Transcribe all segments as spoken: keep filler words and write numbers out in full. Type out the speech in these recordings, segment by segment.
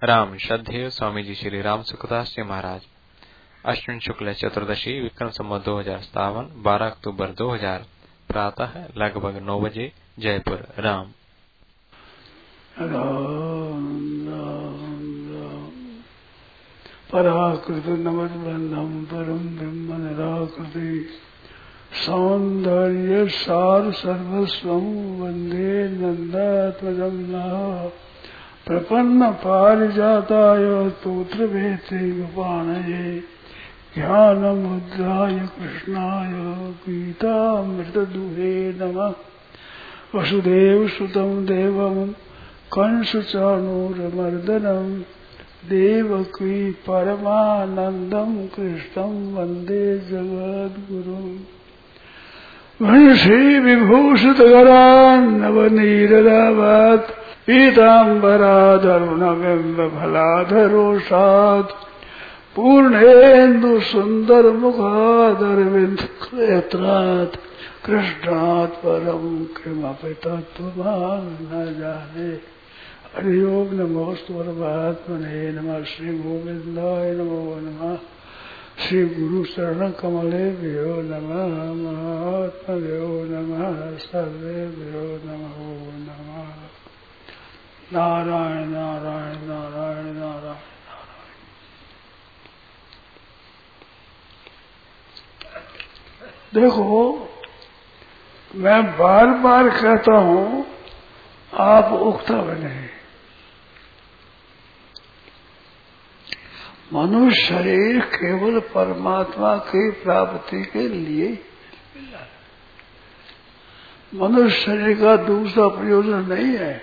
राम श्रद्धेय स्वामी जी श्री राम सुखदास जी महाराज। अश्विन शुक्ल चतुर्दशी विक्रम संवत दो हजार सतावन बारह अक्टूबर दो हजार प्रातः लगभग नौ बजे जयपुर। राम राम राम राम। पराकृत नमत बंधम परम ब्रह्म निराकृति सौंदर्य सार सर्वस्वं वंदे नंदात्मजं नः। प्रपन्न पारिजाताय स्तोत्र वेते गोपाणये ज्ञानमुद्राय कृष्णाय गीतामृतदुहे नमः। वसुदेव सुतं देवं कंसचाणूरमर्दनं देवकी परमानन्दं कृष्णं वन्दे जगद्गुरुम्। वंशी विभूषितकरान्नवनीरदावात् पीताम्बराधरुणबिम्बफलाधरोषात् पूर्णेन्दु सुन्दरमुखादरविन्दनेत्रात् कृष्णात् परं किमपि तत्त्ववान् न जाने। हरि ओम नमोस्तु परमात्मने नमः। श्री गोविंदाय नमो नमः। श्री गुरु शरण कमलेभ्यो नमः। महात्मभ्यो नमः। सर्वेभ्यो नमो नमः। नारायण नारायण नारायण नारायण। देखो, मैं बार बार कहता हूं, आप उगता बने। मनुष्य शरीर केवल परमात्मा की प्राप्ति के लिए मिला है। मनुष्य शरीर का दूसरा प्रयोजन नहीं है।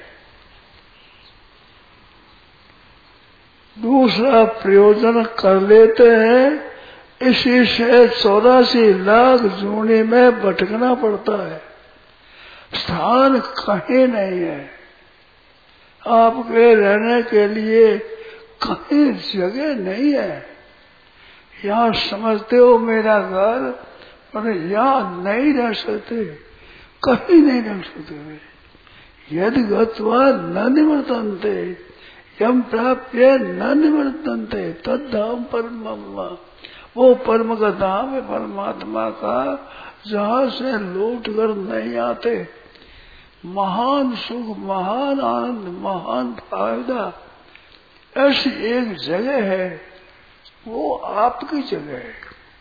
दूसरा प्रयोजन कर लेते हैं, इसी से चौरासी लाख जूनी में भटकना पड़ता है। स्थान कहीं नहीं है। आपके रहने के लिए कहीं जगह नहीं है। यहाँ समझते हो मेरा घर, पर यहाँ नहीं रह सकते, कहीं नहीं रह सकते। यदि गत्वा न निवर्तन्ते यम प्राप्य न निवर्तन्ते तद्धाम परम। वो परम का धाम है परमात्मा का, जहाँ से लौट कर नहीं आते। महान सुख, महान आनंद, महान फायदा ऐसी एक जगह है, वो आपकी जगह है।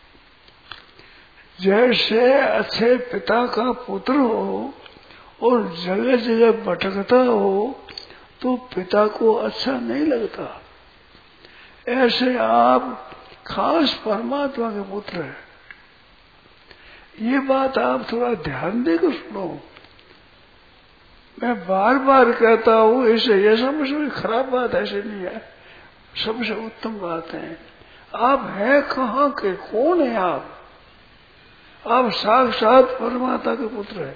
जैसे अच्छे पिता का पुत्र हो और जगह जगह भटकता हो तो पिता को अच्छा नहीं लगता। ऐसे आप खास परमात्मा के पुत्र हैं। ये बात आप थोड़ा ध्यान देकर सुनो। मैं बार बार कहता हूँ, इसे ये सबसे खराब बात ऐसे नहीं है, सबसे उत्तम बात है। आप हैं कहाँ के, कौन है आप? आप साक्षात परमात्मा के पुत्र हैं।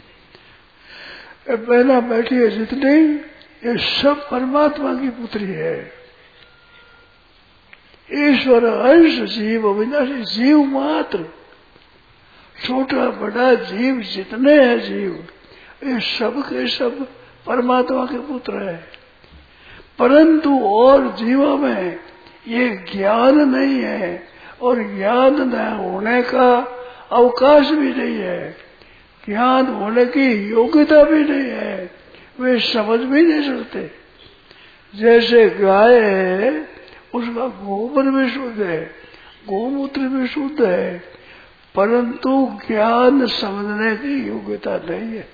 बहना बैठी है जितनी, ये सब परमात्मा की पुत्री है। ईश्वर अंश जीव अविनाशी, जीव मात्र, छोटा बड़ा जीव जितने हैं जीव, ये सब के सब परमात्मा के पुत्र है। परंतु और जीवों में ये ज्ञान नहीं है, और ज्ञान न होने का अवकाश भी नहीं है, ज्ञान होने की योग्यता भी नहीं है। वे समझ भी नहीं सकते। जैसे गाय है, उसका गोबर भी शुद्ध है, गोमूत्र भी शुद्ध है, परंतु ज्ञान समझने की योग्यता नहीं है।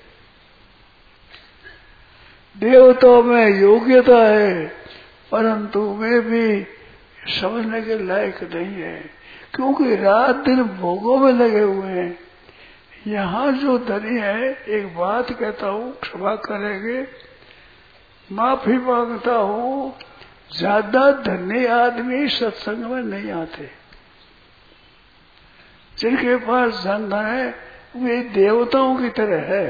देवताओं में योग्यता है, परंतु वे भी समझने के लायक नहीं है, क्योंकि रात दिन भोगों में लगे हुए हैं। यहाँ जो धनी है, एक बात कहता हूँ, क्षमा करेंगे, माफी मांगता हूँ, ज्यादा धनी आदमी सत्संग में नहीं आते। जिनके पास धन है वे देवताओं की तरह है,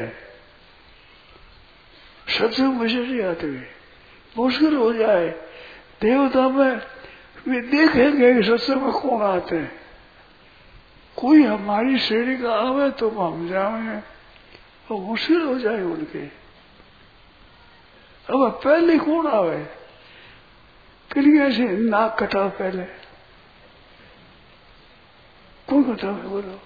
सत्संग में नहीं आते। वे मुश्किल हो जाए देवता में, वे देखेंगे कि सत्संग में कौन आते हैं। कोई हमारी श्रेणी का आवे तो हम जाए, तो मुश्किल हो जाए उनके। अब पहले कौन आवे? किलिया से नाक कटाओ पहले, कौन कटावे बोलो?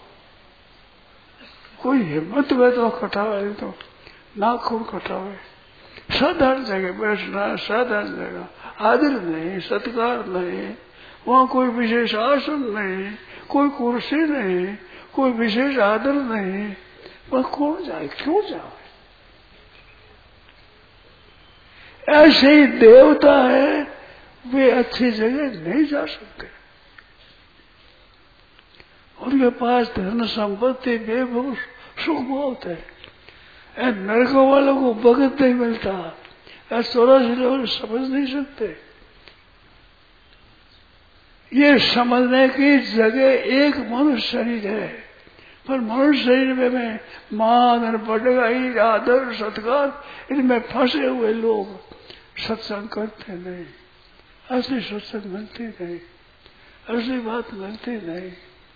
कोई हिम्मत हुए तो कटावे, नहीं तो नाक कौन कटावे? साधारण जगह बैठना, साधारण जगह, आदर नहीं, सत्कार नहीं, वहां कोई विशेष आसन नहीं, कोई कुर्सी नहीं, कोई विशेष आदर नहीं, वह कौन जाए? क्यों जाए? ऐसे ही देवता है, वे अच्छी जगह नहीं जा सकते। उनके पास धन संपत्ति बेभूष सुख बहुत है। नरक वालों को भगत नहीं मिलता, चौरासी लोग समझ नहीं सकते। ये समझने की जगह एक मनुष्य शरीर है, पर मनुष्य शरीर में, में मान बड़ाई आदर सत्कार इनमें फंसे हुए लोग सत्संग करते नहीं, असली सत्संग मिलती नहीं, असली बात मिलती नहीं,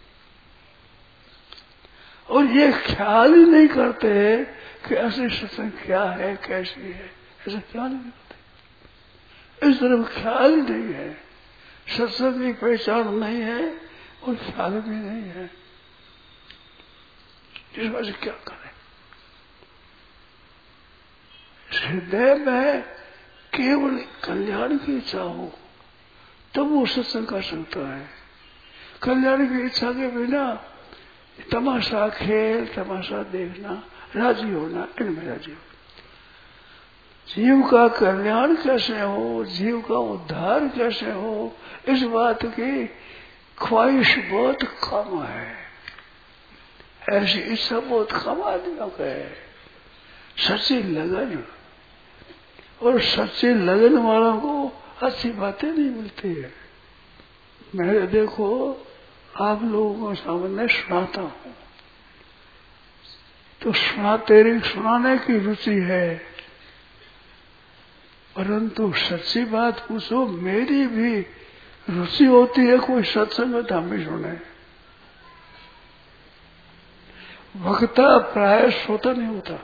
और ये ख्याल ही नहीं करते कि असली सत्संग क्या है, कैसी है, ऐसा ख्याल ही नहीं करते। इस तरफ ख्याल ही नहीं है, सत्संग की पहचान नहीं है और ख्याल भी नहीं है। इस वजह से क्या करें? हृदय में केवल कल्याण की इच्छा हो तब वो सत्संग कर सकता है। कल्याण की इच्छा के बिना तमाशा खेल, तमाशा देखना, राजी होना, इनमें राजी हो। जीव का कल्याण कैसे हो, जीव का उद्धार कैसे हो, इस बात की ख्वाहिश बहुत कम है। ऐसी इच्छा बहुत कम आदमियों का है। सच्ची लगन, और सच्ची लगन वालों को अच्छी बातें नहीं मिलती है। मैं देखो आप लोगों को सामने सुनाता हूं तो सुना तेरी सुनाने की रुचि है, परंतु सच्ची बात पूछो, मेरी भी रुचि होती है कोई सत्संग में हम भी सुने। वक्ता प्राय श्रोता नहीं होता,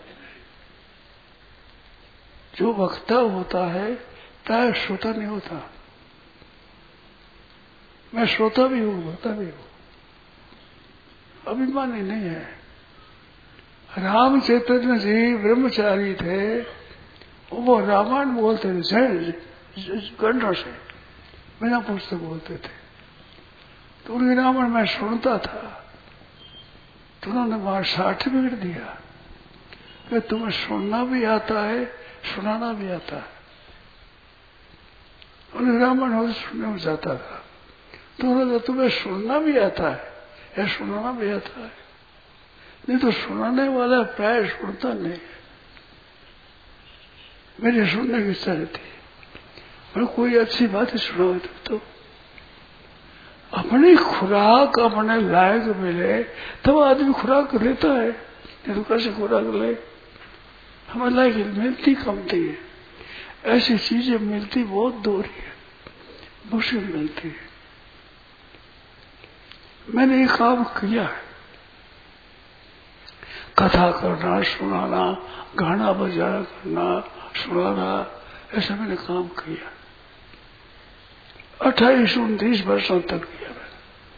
जो वक्ता होता है प्राय श्रोता नहीं होता। मैं श्रोता भी हूं, वक्ता भी हूं, अभिमानी नहीं है। राम चैतन्य जी ब्रह्मचारी थे, वो रामायण बोलते थे घंटों से, बिना पुस्तक बोलते थे। तो उनकी रामायण मैं सुनता था, तो उन्होंने वहां सर्टिफिकेट दिया कि तुम्हें सुनना भी आता है, सुनाना भी आता है। उन्हें रामायण हो सुनने में जाता था, तो उन्होंने तुम्हें सुनना भी आता है या सुनाना भी आता है। नहीं तो सुनाने वाला प्राय सुनता नहीं है। मेरी सुनने की इच्छा रहती है, मैं कोई अच्छी बात सुनाओ तो अपनी खुराक अपने लायक मिले तब आदमी खुराक लेता है, नहीं तो कैसे खुराक ले? हमें लायक मिलती कमती है, ऐसी चीजें मिलती बहुत दूर है, मुश्किल मिलती है। मैंने ये काम किया है, कथा करना, सुनाना, गाना बजाना करना, सुनाना, ऐसा मैंने काम किया। अट्ठाईस उनतीस वर्षों तक किया मैंने।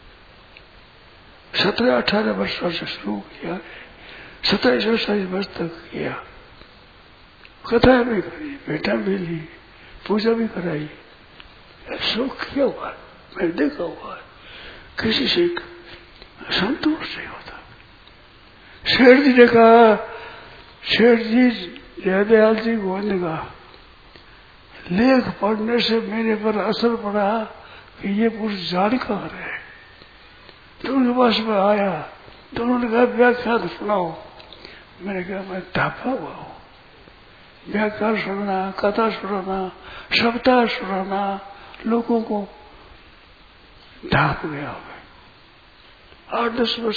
सत्रह अठारह वर्षों से शुरू किया, सत्ताईस अट्ठाईस वर्ष तक किया। कथा भी करी, बेटा भी ली, पूजा भी कराई, सुख किया हुआ मैंने देखा हुआ। किसी से संतोष नहीं होता। शेर जी ने कहा, शेर जी जयदयाल जी गोविंद का लेख पढ़ने से मेरे पर असर पड़ा कि ये पुरुष जानकार है। तो उनके पास में आया तो उन्होंने कहा व्याख्यान सुनाओ। मैंने कहा मैं ढापा हुआ हूँ, व्याख्यान सुनना, कथा सुनाना, सप्ताह सुनाना, लोगों को ढाप गया हूँ। आठ दस वर्ष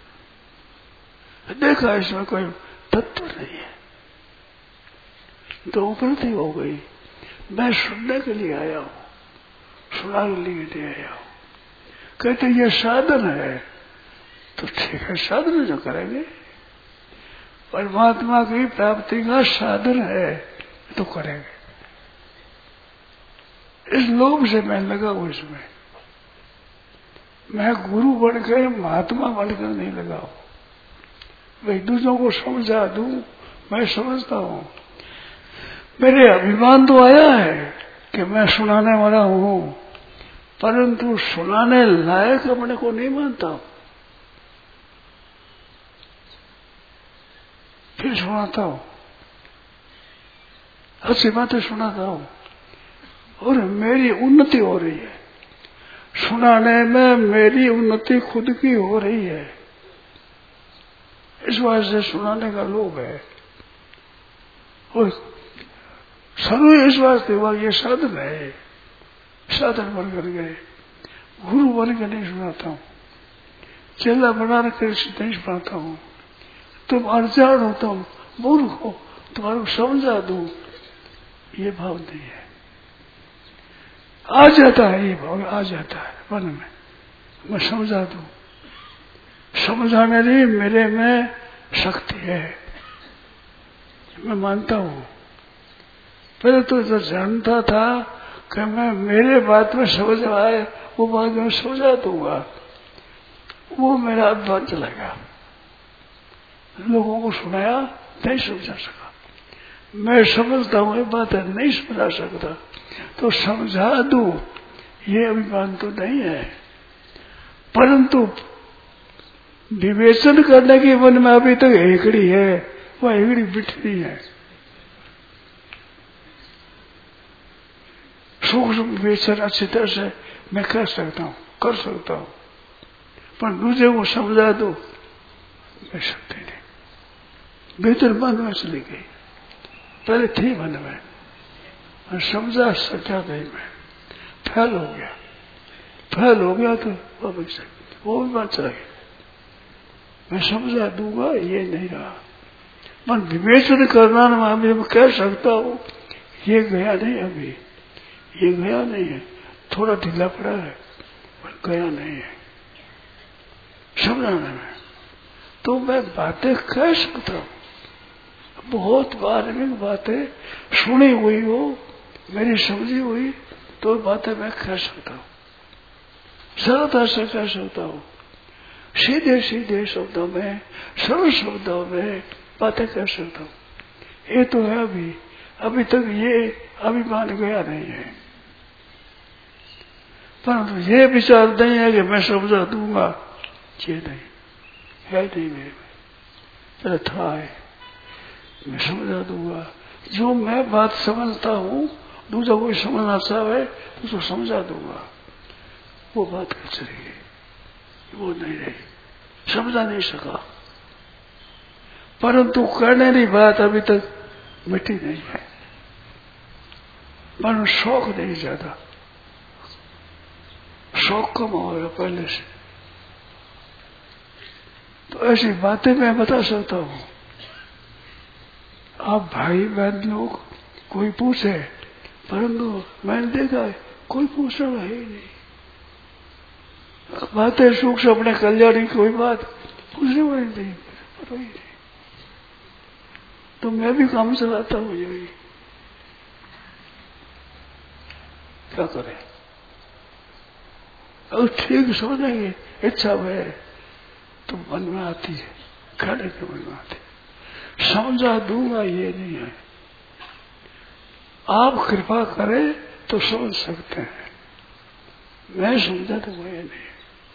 देखा इसमें कोई तत्व नहीं है, तो उपलब्धि हो गई। मैं सुनने के लिए आया हूँ, सुनाने के लिए नहीं आया हूँ। कहते ये साधन है, तो ठीक है साधन जो करेंगे, परमात्मा की प्राप्ति का साधन है तो करेंगे। इस लोभ से मैं लगा हूं इसमें। मैं गुरु बनकर महात्मा बनकर नहीं लगा हूं। भाई दूसरों को समझा दूं, मैं समझता हूं। मेरे अभिमान तो आया है कि मैं सुनाने वाला हूं, परंतु सुनाने लायक अपने को नहीं मानता हूं। फिर सुनाता हूं, अच्छी बातें सुनाता हूं और मेरी उन्नति हो रही है। सुनाने में मेरी उन्नति खुद की हो रही है, इस वजह से सुनाने का लोभ है। और सर्व इस वास्ते हुआ ये साधन है, साधन बनकर गए। गुरु बन के नहीं सुनाता हूं, चेला बना कर नहीं सुनाता हूं। तुम अनजान हो, तुम मूर्ख हो, तुम्हारे को समझा दूं, ये भाव नहीं है। आ जाता है ये भाव, आ जाता है मन में, मैं समझा दूं। समझाने नहीं, मेरे में शक्ति है, मैं मानता हूं। पहले तो जो जानता था कि मैं मेरे बात में समझ आए वो बात में समझा दूंगा, वो मेरा अभिमान चला गया। लोगों को सुनाया, नहीं समझा सका। मैं समझता हूं ये बात है, नहीं समझा सकता, तो समझा दूं, ये अभिमान तो नहीं है। परंतु विवेचन करने की मन में अभी तक हेकड़ी है, वह हेकड़ी बिठनी है। सूक्ष्म विवेचन अच्छी तरह से मैं कर सकता हूं, कर सकता हूं, पर दूसरे को समझा दो, मैं शक्ति नहीं। भीतर मन में चली गई, पहले थी मन में, मैं समझा सका नहीं, मैं फैल हो गया। फैल हो गया तो वो भी वो भी बात चला गया। मैं समझा दूंगा, ये नहीं रहा। मन विवेचन करना मैं कह सकता हूं, ये गया नहीं, अभी ये गया नहीं है, थोड़ा ढीला पड़ा है, पर गया नहीं है समझाने में। तो मैं बातें कह सकता हूं, बहुत बार में बातें सुनी हुई हो, मेरी समझी हुई, तो बातें मैं कह सकता हूं, सरलता से कह सकता हूं, सीधे सीधे शब्दों में, सरल शब्दों में बातें कह सकता हूं। ये तो है अभी, अभी तक ये अभिमान गया नहीं है। परंतु ये विचार नहीं है कि मैं समझा दूंगा, ये नहीं है, नहीं मेरे में था है, मैं समझा दूंगा। जो मैं बात समझता हूं, दूसरा कोई समझना चाहे उसको समझा दूंगा, वो बात कर चलेगी, वो नहीं रही, समझा नहीं सका। परंतु करने की बात अभी तक मिटी नहीं है, पर शौक नहीं ज्यादा, शौक कम हो गया पहले से। तो ऐसी बातें मैं बता सकता हूं। आप भाई बहन लोग कोई पूछे, परंतु मैंने देखा है कोई पूछना है ही नहीं। बातें सूक्ष्म अपने कल्याण की कोई बात पूछने वाली नहीं, पता ही नहीं। तो मैं भी काम चलाता हूँ, यही क्या करें। और ठीक समझेंगे, इच्छा है तो मन में आती है, खाने के मन में आती है। समझा दूंगा ये नहीं है, आप कृपा करें तो समझ सकते हैं, मैं समझा तो वो ये नहीं।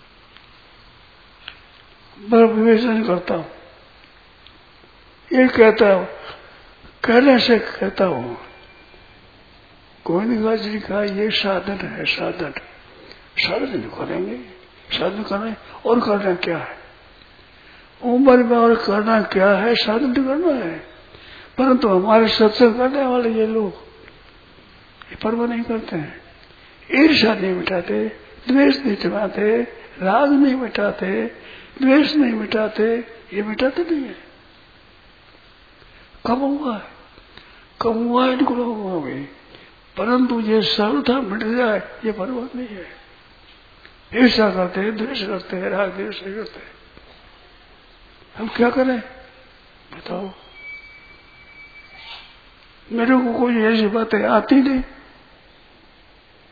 मैं विवेचन करता हूं, ये कहता हूं, कहने से कहता हूं, गोविंद जी का ये साधन है, साधन साधन करेंगे, साधन करना और करना क्या है, उम्र में और करना क्या है, साधन तो करना है। परंतु हमारे सत्संग करने वाले ये लोग ये परवाह नहीं करते हैं, ईर्ष्या नहीं मिटाते, द्वेष नहीं मिटाते, राग नहीं मिटाते, द्वेष नहीं मिटाते, ये मिटाते नहीं है। कम हुआ है, कम हुआ है इनको हुआ भी, परंतु ये सरलता मिट जाए ये परवाह नहीं है। ईर्ष्या करते हैं, द्वेष करते हैं, राग द्वेष करते हैं। हम क्या करें बताओ। मेरे को कोई ऐसी बातें आती नहीं,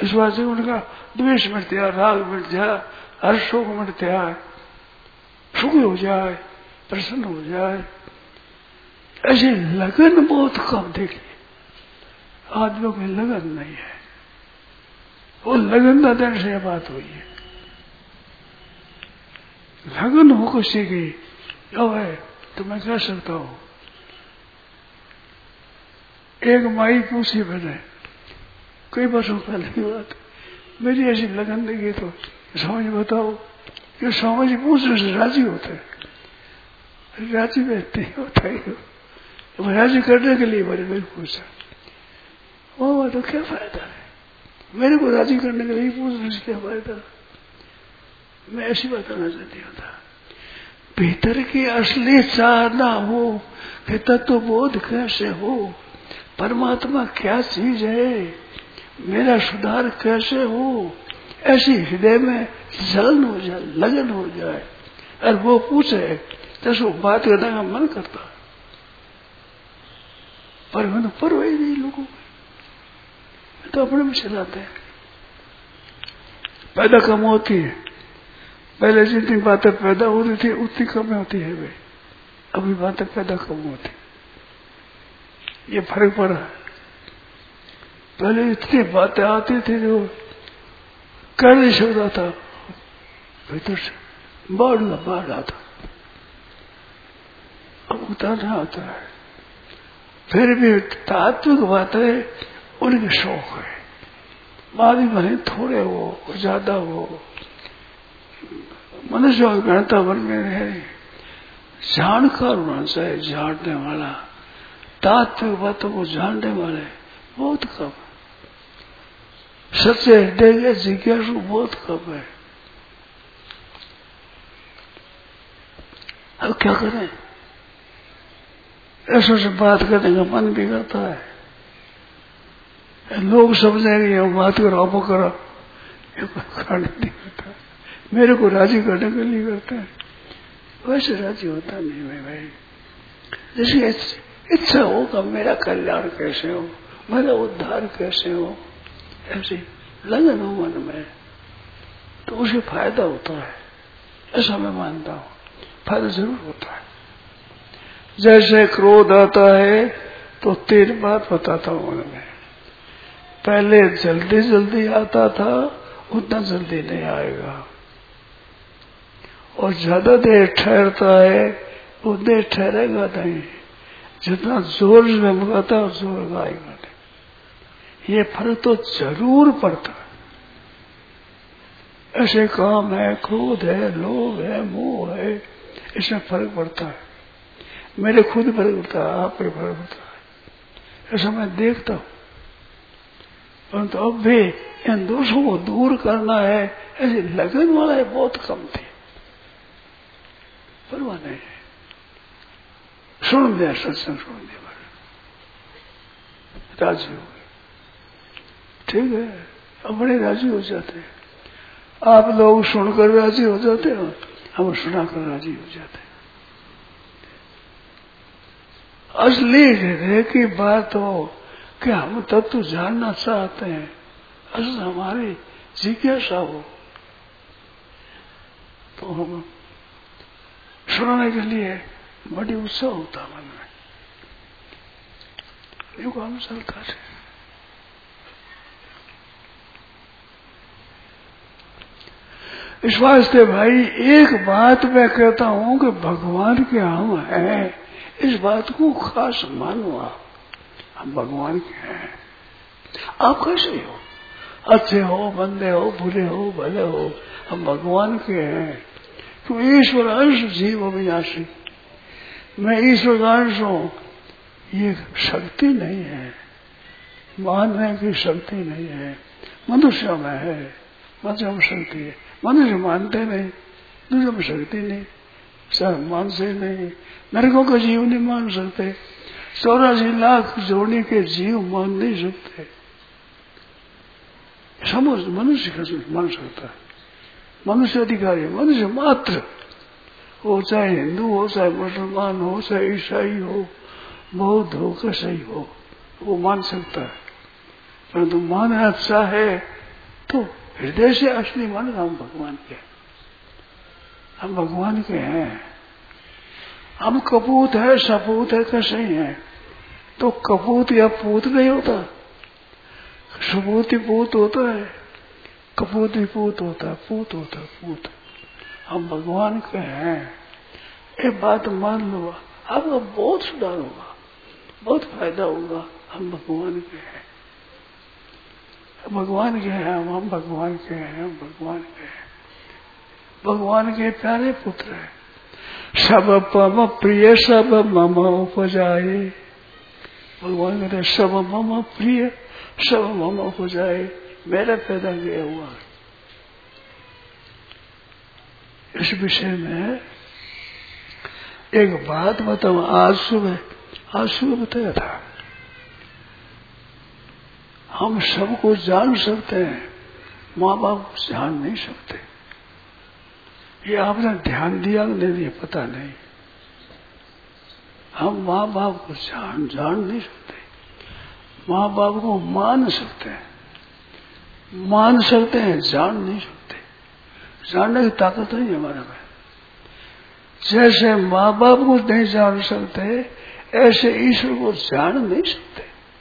इस बात से उनका द्वेष मिट जाए, राग मिट जाए, हर शोक मिट जाए, सुखी हो जाए, प्रसन्न हो जाए। ऐसी लगन बहुत कम देखी, आदमियों की लगन नहीं है। वो लगन न देने से बात हुई है। लगन हो किसी की अब है तो मैं कह सकता हूं। एक माई पूछी मैंने कई वर्षों पहले की बात, मेरी ऐसी लगन लगी तो समझ बताओ कि समझ पूछने से राजी होते हैं, राजी रहते ही होता ही हो। राजी करने के लिए मैंने नहीं पूछा, वो तो क्या फायदा है, मेरे को राजी करने के लिए पूछने से क्या फायदा। मैं ऐसी बात करना चाहती होता, भीतर की असली चाहना हो कि तत्व बोध कैसे हो, परमात्मा क्या चीज है, मेरा सुधार कैसे हो, ऐसी हृदय में जलन हो जाए, लगन हो जाए, और वो पूछे तो उसको बात करने का मन करता है। पर मैंने परवाह ही नहीं लोगों को, तो अपने में चलाते हैं। पैदा कम होती है, पहले जितनी बातें पैदा होती थी उतनी कम होती है वे, अभी बातें पैदा कम होती, ये फर्क पड़ा है। पहले इतनी बातें आती थी जो कर नहीं सकता था, भीतर से बाढ़ ना बाढ़ आता, अब उतारना आता है। फिर भी तात्विक बातें उनके शौक है, मादी भले थोड़े हो ज्यादा हो, मनुष्य गणता बन में रहे, जानकार होना चाहिए, जानने वाला, तात्विक बातों को जानने वाले बहुत कम है, सच्चे हृदय के जिज्ञासु बहुत कम है। अब क्या करें, ऐसों से बात करने का मन भी करता है, लोग समझेंगे ये बात करो आप करो, ये करने नहीं करता, मेरे को राजी करने के लिए करता है, वैसे राजी होता नहीं मैं भाई। जैसे इच्छा होगा मेरा कल्याण कैसे हो, मेरा उद्धार कैसे हो, ऐसी लगन हो मन में, तो उसे फायदा होता है, ऐसा मैं मानता हूँ, फायदा जरूर होता है। जैसे क्रोध आता है तो तीन बात बताता हूँ उनमें, पहले जल्दी जल्दी आता था, उतना जल्दी नहीं आएगा, और ज्यादा देर ठहरता है उतनी देर ठहरेगा नहीं, जितना जोर से भगाता है जोर का आएगा नहीं। ये फर्क तो जरूर पड़ता है। ऐसे काम है, क्रोध है, लोभ है, मोह है, इसमें फर्क पड़ता है, मेरे खुद फर्क पड़ता है, आप पे फर्क पड़ता है, ऐसा मैं देखता हूँ। परंतु अब भी इन दोषों को दूर करना है, ऐसी लगन वाला है बहुत कम थी, परवाह नहीं है। सुन दिया सत्संग, सुन दिया, राजी हो गए, ठीक है, अब बड़े राजी हो जाते हैं। आप लोग सुनकर राजी हो जाते हो, हम सुनाकर राजी हो जाते हैं। असली हृदय की बात हो कि हम तत्व जानना चाहते हैं, असल हमारी जिज्ञासा हो, तो हम सुनाने के लिए बड़ी उत्साह होता मन में, ये काम चलता है। इस वास्ते भाई एक बात मैं कहता हूं कि भगवान के हम हैं, इस बात को खास मानो, आप हम भगवान के हैं। आप कैसे हो, अच्छे हो, बंदे हो, बुरे हो, भले हो, हम भगवान के हैं। तो ईश्वर अंश जीव अविनाशी, मैं ईश्वर का अंश हूं, ये शक्ति नहीं है, मानने की शक्ति नहीं है, मनुष्य में है, मनुष्य में शक्ति है। मनुष्य मानते नहीं, दूसरों में शक्ति नहीं, सब मान से नहीं, नरकों का जीव नहीं मान सकते, चौरासी लाख जोड़ी के जीव मान नहीं सकते, समझ मनुष्य का मान सकता है, मनुष्य अधिकारी, मनुष्य मात्र हो, चाहे हिंदू हो, चाहे मुसलमान हो, चाहे ईसाई हो, बौद्ध हो, कैसे ही हो, वो मान सकता है। परंतु मानना अच्छा है तो हृदय से असली मन हम भगवान के, हम भगवान के हैं। हम कपूत है सपूत है कैसे ही है, तो कपूत या पूत नहीं होता, सपूत ही पूत होता है, कपूत ही पूत होता है, पूत होता है पूत। हम भगवान के हैं, ये बात मान लो, आपका बहुत सुधार होगा, बहुत फायदा होगा। हम भगवान के हैं, भगवान के हैं हम, हम भगवान के हैं, हम भगवान के हैं, भगवान के प्यारे पुत्र हैं। सब पम प्रिय सब मम उपजाए, भगवान कहते हैं सब मम प्रिय सब मम उपजाए, मेरा पैदा किया हुआ। इस विषय में एक बात बताऊं, आज सुबह आज सुबह बताया था, हम सबको जान सकते हैं, माँ बाप जान नहीं सकते। ये आपने ध्यान दिया नहीं दिया पता नहीं। हम माँ बाप को जान जान नहीं सकते, माँ बाप को मान सकते हैं, मान सकते हैं, जान नहीं सकते। जानने की ताकत नहीं है हमारे में। जैसे माँ बाप को नहीं जान सकते, ऐसे ईश्वर को जान नहीं सकते,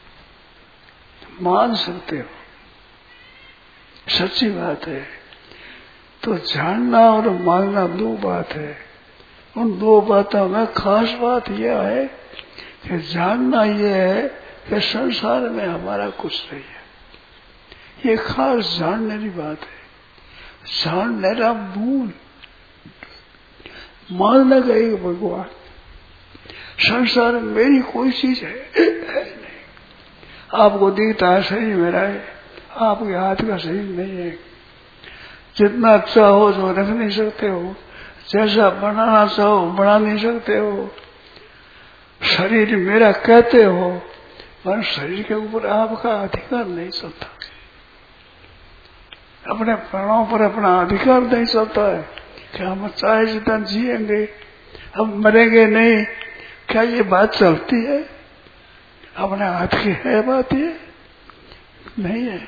मान सकते हो, सच्ची बात है। तो जानना और मानना दो बात है। उन दो बातों में खास बात यह है कि जानना यह है कि संसार में हमारा कुछ नहीं है, ये खास जानने की बात है। जानने का मूल मानना का एक भगवान, संसार में मेरी कोई चीज है, है नहीं। आपको दिखता है शरीर मेरा है, आपके हाथ का शरीर नहीं है। जितना चाहो जो रख नहीं सकते हो, जैसा बनाना चाहो बना नहीं सकते हो। शरीर मेरा कहते हो, पर शरीर के ऊपर आपका अधिकार नहीं चलता, अपने प्राणों पर अपना अधिकार नहीं चलता है कि हम चाहे जितना जिएंगे, हम मरेंगे नहीं। क्या ये बात चलती है? अपने हाथ की है बात, ये नहीं है।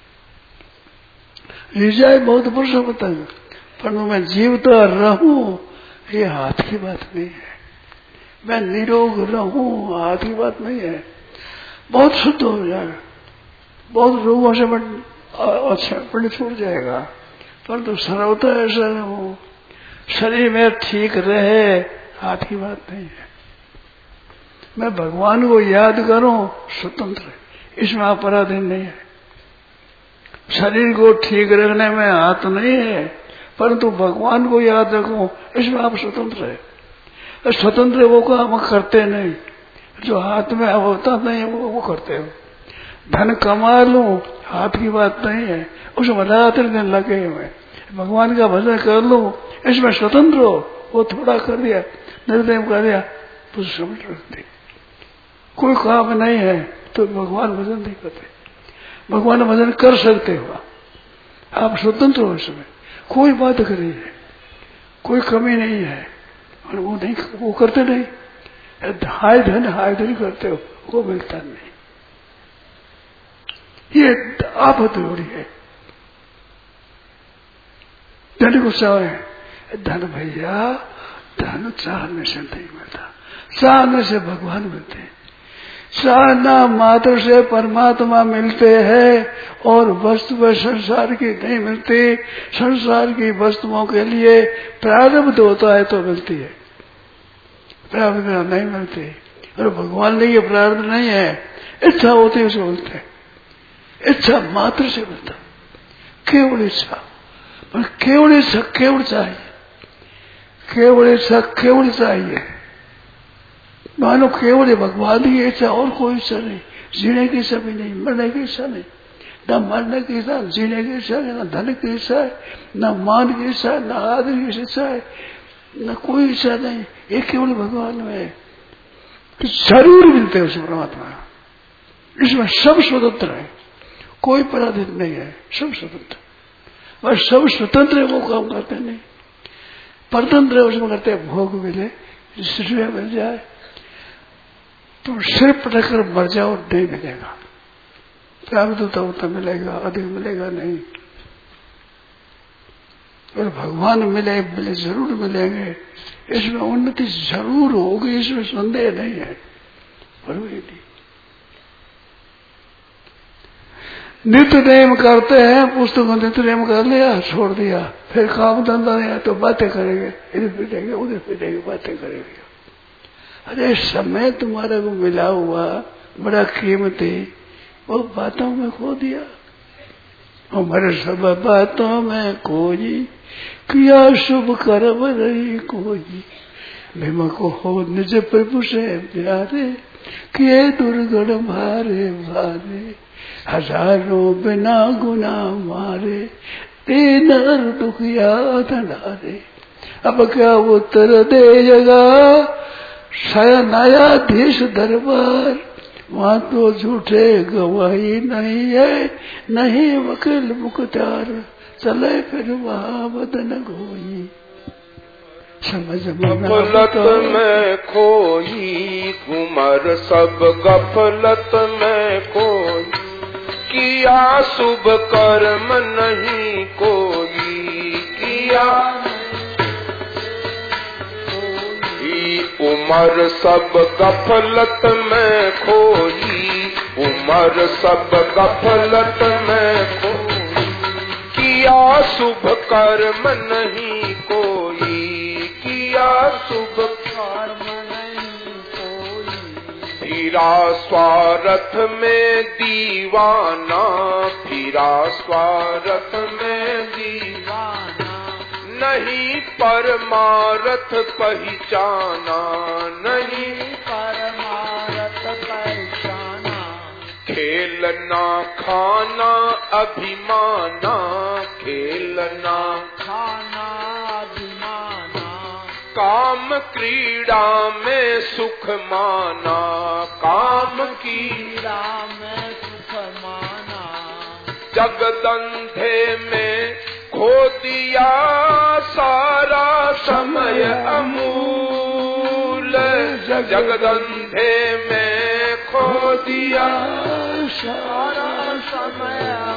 जाए बहुत वर्षों तक, पर मैं जीवता रहूं, ये हाथ की बात नहीं है। मैं निरोग रहूं, हाथ की बात नहीं है। बहुत शुद्ध हो जाएगा, बहुत रोगों से अच्छा पढ़ छूट जाएगा, परंतु सर्वथा ऐसा रहूं, शरीर में ठीक रहे, हाथ की बात नहीं है। मैं भगवान को याद करूं, स्वतंत्र, इसमें अपराधीन नहीं है। शरीर को ठीक रखने में हाथ नहीं है, परंतु भगवान को याद रखूं, इसमें आप स्वतंत्र है। स्वतंत्र वो काम करते नहीं, जो हाथ में होता नहीं वो, वो करते हो। धन कमा लूं, हाथ की बात नहीं है, उसमें रात दिन लगे हुए। भगवान का भजन कर लूं, इसमें स्वतंत्र हो। वो थोड़ा कर दिया, निर्दय कर दिया, तो समझ रखते कोई काम नहीं है, तो भगवान भजन नहीं करते। भगवान भजन कर सकते हो, आप स्वतंत्र हो, इसमें कोई बात करी है, कोई कमी नहीं है। और वो नहीं, वो करते नहीं, हाय धन हाय धन करते हो, वो मिलता नहीं। ये आफत हो रही है। धन को चाहे, धन भैया धन चाहने से नहीं मिलता, चाहने से भगवान मिलते हैं। चाहना मात्र से परमात्मा मिलते हैं, और वस्तु व संसार की नहीं मिलती। संसार की वस्तुओं के लिए प्रारब्ध होता है तो मिलती है, प्रारब्ध नहीं मिलती। और भगवान के लिए प्रारब्ध नहीं है, इच्छा होती है उसे मिलते हैं। इच्छा मात्र से मिलता, केवल इच्छा, पर केवल इच्छा केवल चाहिए, केवल इच्छा केवल चाहिए। मानो केवल भगवान की इच्छा, और कोई इच्छा नहीं। जीने की इच्छा भी नहीं, मरने की इच्छा नहीं, न मरने की इच्छा, जीने की इच्छा है, न धन की इच्छा है, न मान की इच्छा है, न आदर की इच्छा है, न कोई इच्छा नहीं। ये केवल भगवान में तो जरूर मिलते हैं उस परमात्मा। इसमें सब स्वतंत्र है, कोई पराधीन नहीं है, सब स्वतंत्र। वह सब स्वतंत्र है, वो काम करते नहीं। परतंत्र है, उसमें करते हैं भोग मिले, श्रेय मिल जाए, तो सिर पटक कर मर जाओ, नहीं मिलेगा। प्रारब्ध होता होता मिलेगा, अधिक मिलेगा नहीं, और भगवान मिले मिले जरूर मिलेंगे, इसमें उन्नति जरूर होगी, इसमें संदेह नहीं है। नित्य नेम करते हैं, पुस्तक को नित्य नेम कर लिया, छोड़ दिया, फिर काम धंधा नहीं है तो बातें करेंगे, इधर फिरेंगे उधर फिरेंगे, बातें करेंगे। अरे समय तुम्हारे को मिला हुआ बड़ा कीमती, वो बातों में खो दिया। हमारे सब बातों में कोई किया शुभ कर्म रही कोई, भीम को हो निज प्रभु से प्यारे, किए दुर्गण भारे भारे, हजारों बिना गुना मारे, तीन दुखिया धनारे। अब क्या उत्तर देगा न्यायाधीश दरबार, वहां तो झूठे गवाही नहीं है, नहीं वकील मुख्तार, चले फिर वहां बदन गोई। समझ गफलत में खोई उमर सब गफलत में खोई, किया शुभ कर्म नहीं कोई, किया उमर सब गफलत में खोई, उमर सब गफलत में खोई, किया शुभ कर्म नहीं कोई, किया शुभ कर्म नहीं कोई। फिरा स्वार्थ में दीवाना, फिरा स्वार्थ में दीवाना, नहीं परमार्थ पहचाना, नहीं परमार्थ पहचाना। खेलना खाना अभिमाना, खेलना खाना अभिमाना, काम क्रीड़ा में सुख माना, काम क्रीड़ा में सुख माना। जगदंधे में खो दिया सारा समय अमूल, जगदंधे में खो दिया सारा समय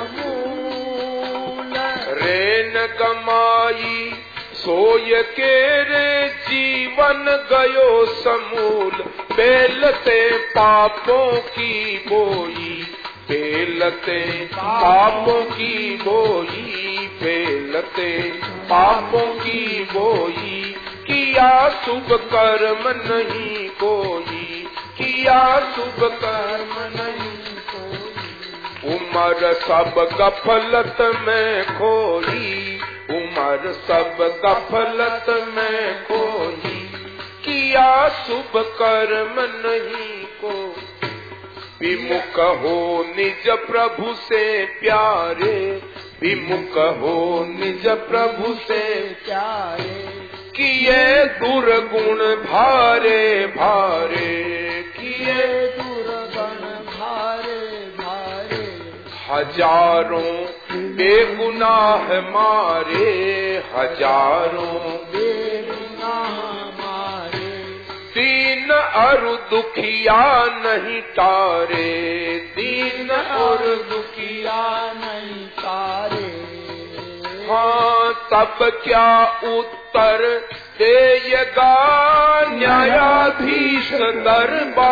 अमूल। रेन गमाई सोय के रे जीवन गयो समूल, बेलते पापों की बोई, बेलते पापों की बोई, बेलते पापों की बोई। किया शुभ कर्म नहीं कोई, किया शुभ कर्म नहीं कोई। उमर सब गफलत में खोई, उमर सब गफलत में खोई, किया शुभ कर्म नहीं कोई। विमुख हो निज प्रभु से प्यारे, विमुख हो निज प्रभु से प्यारे, किए दुर्गुण भारे भारे, किए दुर्गुण भारे भारे। हजारों बेगुनाह मारे, हजारों बेगुनाह मारे, दीन और दुखिया नहीं तारे, दीन और दुखिया नहीं तारे। हाँ तब क्या उत्तर देगा न्यायाधीश दरबार,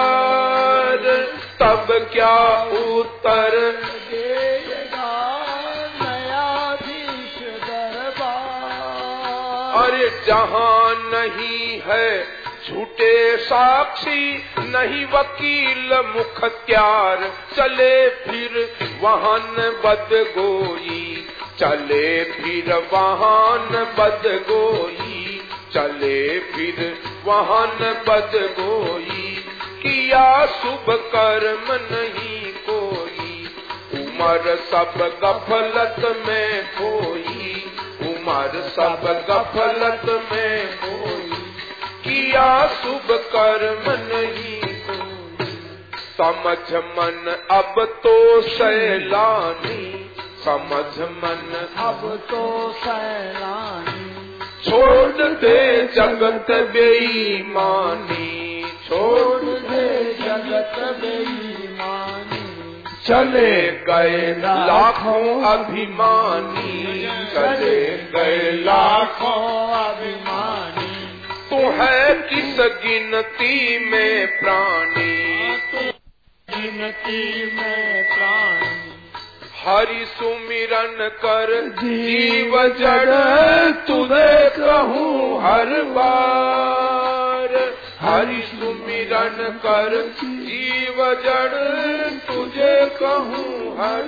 तब क्या उत्तर देगा न्यायाधीश दरबार। अरे जहाँ नहीं है झूठे साक्षी, नहीं वकील मुख्तियार, चले फिर वाहन बदगोई, चले फिर वाहन बदगोई, चले फिर वाहन बदगोई। किया शुभ कर्म नहीं कोई, उमर सब गफलत में खोई, उमर सब गफलत में खोई। किया शुभ कर्म नहीं कोई। समझ मन अब तो सैलानी, समझ मन अब तो सैलानी, छोड़ दे जगत बेईमानी, छोड़ दे जगत बेईमानी। चले गए लाखों अभिमानी, चले गए लाखों अभिमानी, तू है किस गिनती में प्राणी, गिनती में प्राणी। हरि सुमिरन कर जीव जड़ तुझे कहूँ हर बार, हरि सुमिरन कर जीव जड़ तुझे कहूँ हर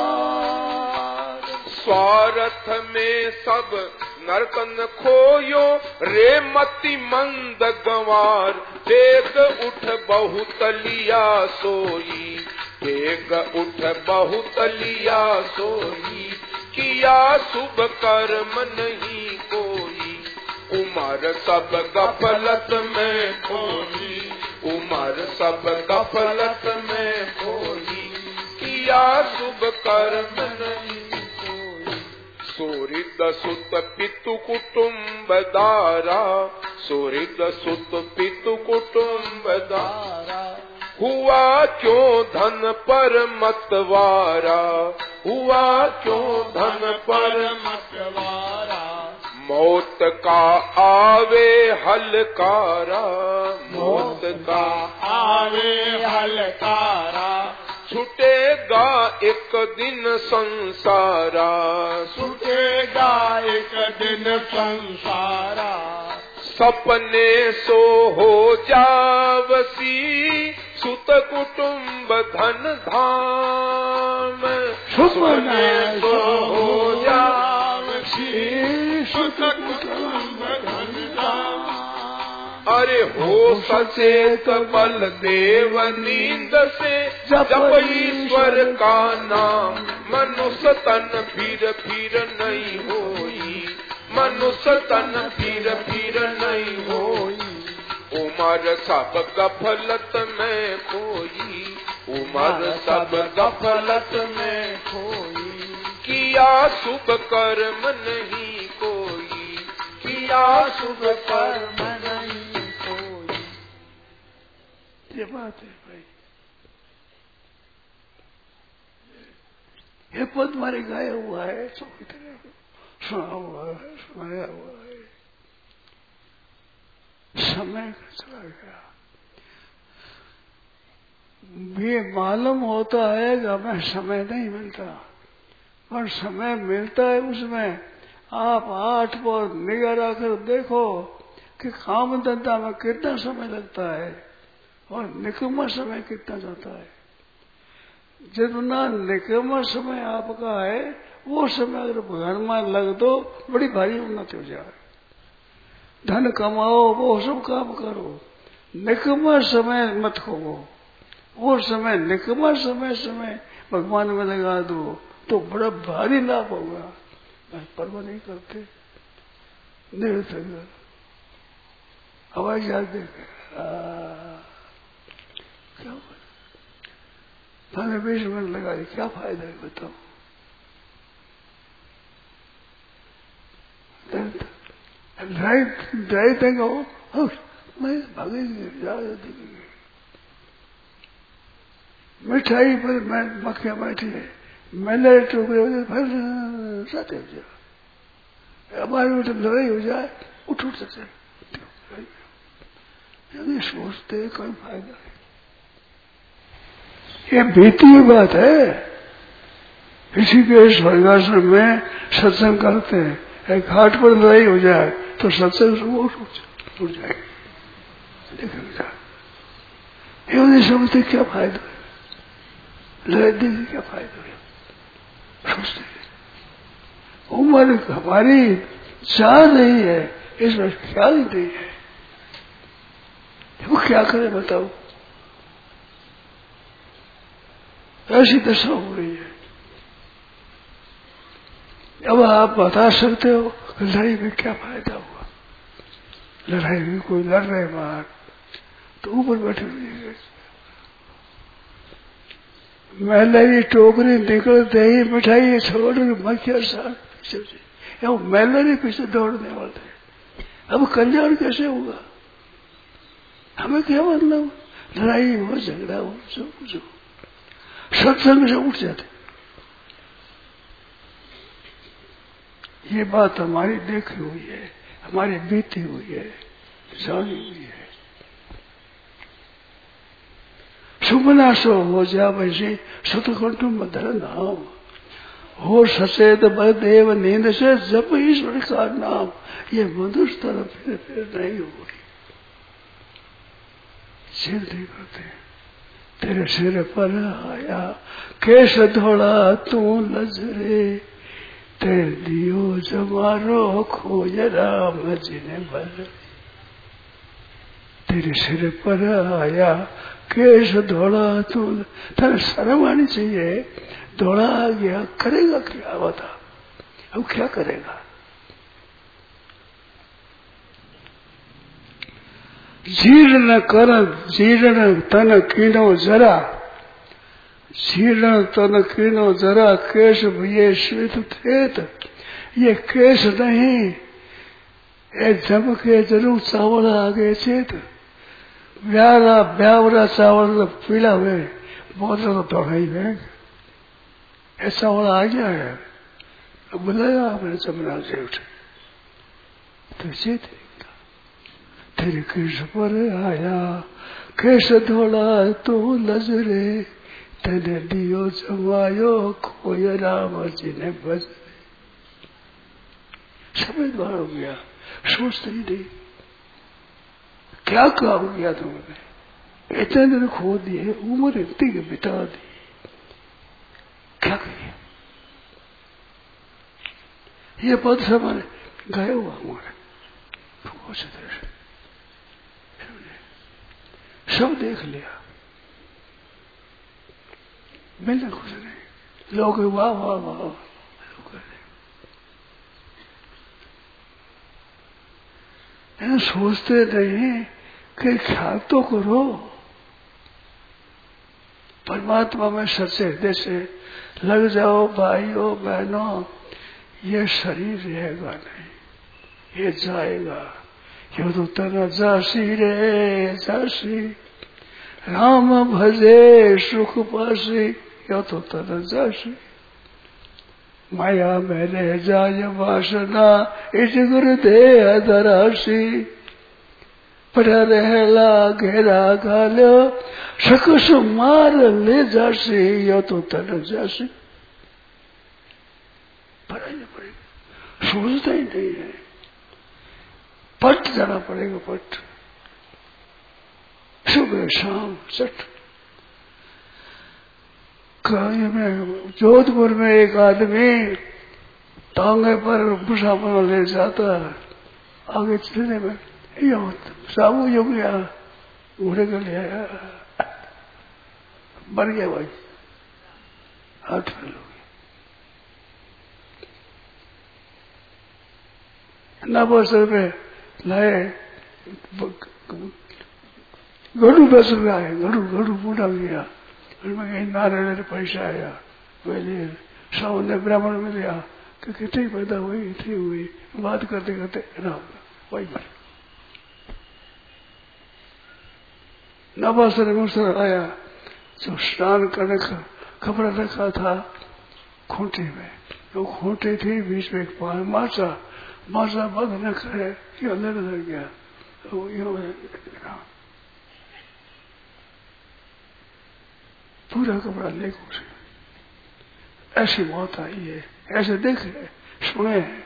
बार। स्वार्थ में सब नरकन खोयो रे मति मंद गंवार, देख उठ बहुत लिया सोई, देख उठ बहुत लिया सोई, किया शुभ कर्म नहीं कोई, उमर सब गफलत में खोई, उमर सब गफलत में खोई, किया शुभ कर्म नहीं कोई। सोरिद सुत पितु कुटुम्ब दारा, सोरिद सुत पितु कुटुम्ब दारा, हुआ क्यों धन पर मतवारा, हुआ क्यों धन पर मतवारा। मौत का आवे हलकारा, मौत का आवे हलकारा, छुटेगा एक दिन संसारा, छुटेगा एक दिन संसारा। सपने सो हो जावसी, सुत कुटुम्ब धन धाम, सपने सो हो जावसी, सुत कुटुम्ब धन धाम। अरे हो सचेत बल देव नींद से, जप ईश्वर का नाम, मनुष्य तन फिर फिर नहीं होई, मनुष्य तन फिर फिर नहीं होई। उमर सब गफलत में खोई, उमर सब गफलत में खोई, किया शुभ कर्म नहीं कोई, किया शुभ कर्म नहीं कोई। ये बात है भाई, ये पद मारे गाया हुआ है, सब तरह सुना हुआ है, सुनाया हुआ है। समय चला गया, ये मालूम होता है कि हमें समय नहीं मिलता, पर समय मिलता है। उसमें आप आठ पर निगाह रखकर देखो कि काम धंधा में कितना समय लगता है और निकम्मा समय कितना जाता है। जितना निकम्मा समय आपका है, वो समय अगर भगवान में लग दो, बड़ी भारी उन्नति हो जाए। धन कमाओ, वो सब काम करो, निकम्मा समय मत खो। वो समय निकम्मा समय समय भगवान में लगा दो तो बड़ा भारी लाभ होगा। परवाह नहीं करते, निरर्थक हवाई जहाज देख क्या थाने बीस मिनट लगा दी, क्या फायदा है बताओ। ड्राइव ड्राइव देंगे वो, मैं भागेंगे ज्यादा मिठाई पर मैं मक्खियां बैठी है, मैंने टोकरे फिर साथे हो जाए, हमारे उठ लड़ाई हो जाए, उठ उठ सकते यदि सोचते कोई फायदा है। ये बीती हुई बात है। इसी के स्वर्गाश्रम में सत्संग करते हैं, एक घाट पर लड़ाई हो जाए तो सत्संग उठ जाए, ये नहीं समझते क्या फायदा है, लड़ाई देने क्या फायदा है। सोचते उम्र हमारी चाह नहीं है, इसमें ख्याल ही नहीं है, वो क्या करे बताओ। ऐसी दशा हो रही है। अब आप बता सकते हो लड़ाई में क्या फायदा हुआ, लड़ाई में कोई लड़ रहे बाहर तो ऊपर बैठे हुए, मैलरी टोकरी निकलते ही मिठाई छोड़ मक्खियां साथ मैलरी पीछे दौड़ने वाले। अब कल्याण कैसे होगा, हमें क्या मतलब, लड़ाई हो झगड़ा हो सब कुछ हो, सत्संग से उठ जाते। ये बात हमारी देखी हुई है, हमारी बीती हुई है, जानी हुई है। सुमना सो हो जा वैसे सतकुंठु मधुर नाम, हो सचेत बलदेव नींद से जप ईश्वर का नाम। ये मधुर तरह फिर फिर नहीं होगी, सिर नहीं करते। तेरे सिर पर आया केश धोड़ा तू नजरे, तेरे दियो जमारो खोज राम जी ने बल। तेरे सिर पर आया केश धोड़ा तू, तेरे शर्म आनी चाहिए। धोड़ा आ गया, करेगा क्या बता, अब क्या करेगा। जीर्ण कर जीर्ण तन कीनो जरा, जीर्ण तन कीनो जरा, केश भये श्वेत थेत। ये केश नहीं, ये जम के जरूर चावल आ गए चेत। ब्यावरा ब्यावरा चावल पीला हुए, बहुत ज्यादा दौड़ाई है, ऐसा वाला आ गया है। अब बुलाया आपने जमुना से उठे तो चेत तेरे केश पर आया केश धोला तो नजरे, तेने दियो जमायो खोय राम जी ने बज। समझदार हो गया, सोचते ही नहीं क्या काम किया तुमने, इतने दिन खो दिए, उम्र इतनी के बिता दी, क्या करिए। ये पद से हमारे गए हुआ हमारे सब देख लिया, मैंने कुछ नहीं। लोग वाह वाह वाह सोचते नहीं कि ख्याल तो करो परमात्मा में सच्चे हृदय से लग जाओ। भाइयों बहनों, ये शरीर रहेगा नहीं, ये जाएगा। यो तो तन जासी रे जासी, राम भजे सुख पासी, यो तो तन जासी। माया में रह जाय वासना, इस गुरुदेह दरासी। पड़ा रहला घेरा घालो, सकस मार ले जासी, यो तो तन जासी। पढ़ाई पड़ेगा, सोचता ही नहीं है, पट जाना पड़ेगा, पट सुबह शाम सट। कहीं में जोधपुर में एक आदमी टांगे पर मुसाफिर ले जाता, आगे चलने में साबू जो गया घोड़े का ले आया, मर गया भाई, हाथ फेल हो गया। नब्बे सौ रुपये लाए, गड़ू दस रुपया है, गड़ू गड़ू बूढ़ा गया, उसमें कहीं नारायण पैसा आया, पहले सौ ने ब्राह्मण में दिया कि कितनी पैदा हुई थी हुई, बात करते करते राम वही मर। नब्बे सौ मुसर आया, जो स्नान करने का कपड़ा रखा था खूंटी में, वो खूंटी थी, बीच में एक पान माचा माचा बंद न करे, ये अंदर लग गया, तो ये पूरा कपड़ा ले उसे। ऐसी मौत आई है, ऐसे देखे सुने हैं,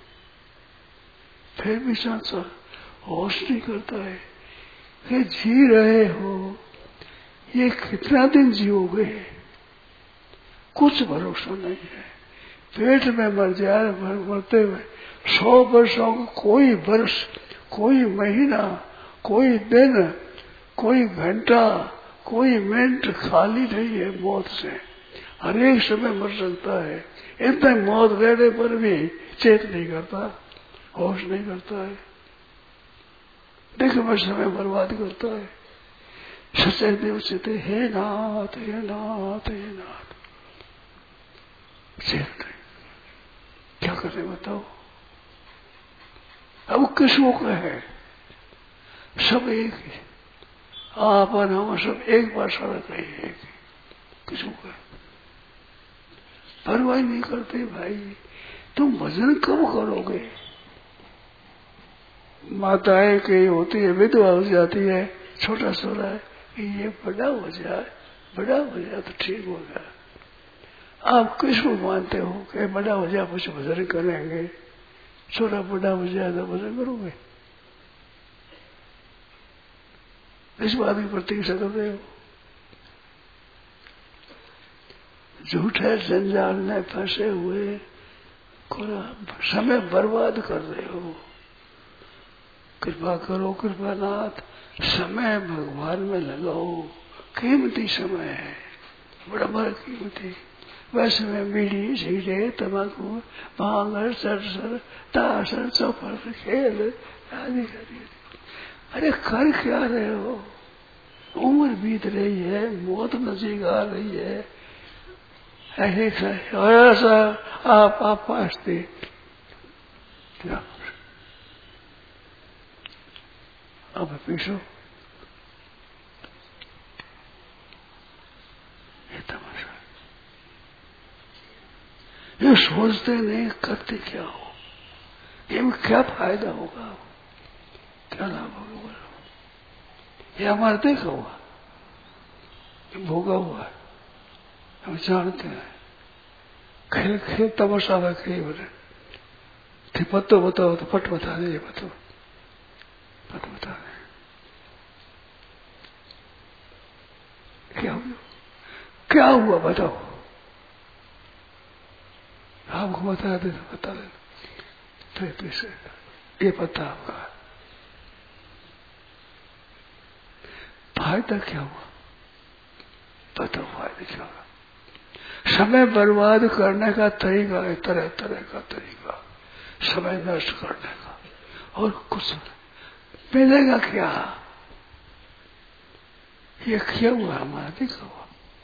फिर भी सांसा होश नहीं करता है कि जी रहे हो, ये कितना दिन जियोगे, कुछ भरोसा नहीं है। पेट में मर जाए, मरते हुए सौ वर्षों का कोई वर्ष, कोई महीना, कोई दिन, कोई घंटा, कोई मिनट खाली नहीं है मौत से, हर एक समय मर सकता है। इतने मौत रहने पर भी चेत नहीं करता, होश नहीं करता है, देखो मैं समय बर्बाद करता है। सच्चे देव से हे नाथ हे नाथ हे नाथ, चेत नहीं, क्या करें बताओ। अब किसको कहे, सब एक ही, आप और हम सब एक भाषा में कही, किसको कहे, परवाह नहीं करते भाई। तुम भजन कब करोगे? माताएं कई होती है, विधवा हो जाती है, छोटा छोटा है, ये बड़ा हो जाए, बड़ा हो जाए तो ठीक होगा। आप किसको मानते हो कि बड़ा हो जाए कुछ भजन करेंगे, छोटा बड़ा हो जाए तो भजन करोगे? इस बात की प्रतीक्षा कर रहे हो। झूठे जंजाल में फंसे हुए समय बर्बाद कर रहे हो। कृपा करो कृपानाथ, समय भगवान में लगाओ, कीमती समय है, बड़ा बड़ा कीमती। वैसे में बीड़ी सीढ़े तम्बाकू भांग सरसर तासर चौपर खेल आदि आदि। अरे कर क्या रहे हो? उम्र बीत रही है, मौत नजीक आ रही है, ऐसे ऐसा आप आप पासते अब पीछो ये तमाशा। ये सोचते नहीं, करते क्या हो, ये में क्या फायदा होगा, क्या लाभ होगा? बोलो, ये हमारा देखा हुआ, भोगा हुआ है, हम जानते हैं। खेल खेल तमाशा में खेल बोले पत्तो बताओ तो पट बता दे, ये बताओ पट बता दे क्या हुआ, क्या हुआ बताओ। आपको बता दे तो बता दे, तो पीछे ये पता आपका फायदा क्या हुआ, बताओ फायदा क्या हुआ। समय बर्बाद करने का तरीका है, तरह तरह का तरीका, समय नष्ट करने का, और कुछ मिलेगा क्या? ये क्या हुआ हमारा देखा हुआ।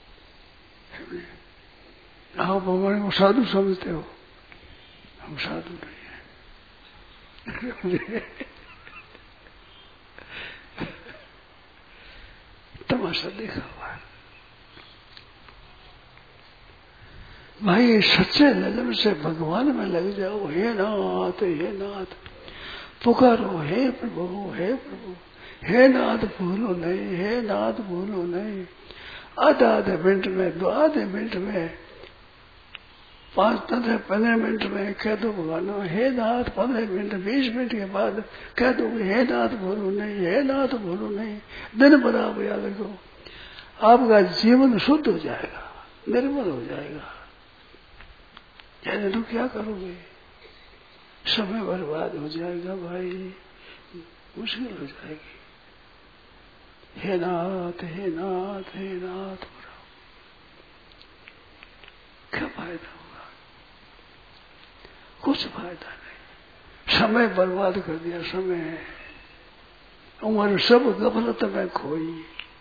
आप हमारे को साधु समझते हो, हम साधु नहीं है। तमाशा देखा हुआ है भाई। सच्चे लगन से भगवान में लग जाओ। हे नाथ हे नाथ पुकारो, हे प्रभु हे प्रभु, हे नाथ भूलो नहीं, हे नाथ भूलो नहीं। आधा आधे मिनट में, दो आधे मिनट में, पांच पंद्रह पंद्रह मिनट में कह दो भगवान हे नाथ। पंद्रह मिनट बीस मिनट के बाद कह दो हे नाथ भूलो नहीं, हे नाथ भूलो नहीं। दिन भर आप याद रखो, आपका जीवन शुद्ध हो जाएगा, निर्मल हो जाएगा। यानी तो क्या करोगे? समय बर्बाद हो जाएगा भाई, मुश्किल हो जाएगी। हे नाथ हे नाथ हे नाथ, क्या फायदा होगा? कुछ फायदा नहीं। समय बर्बाद कर दिया। समय उम्र सब गफलत में खोई,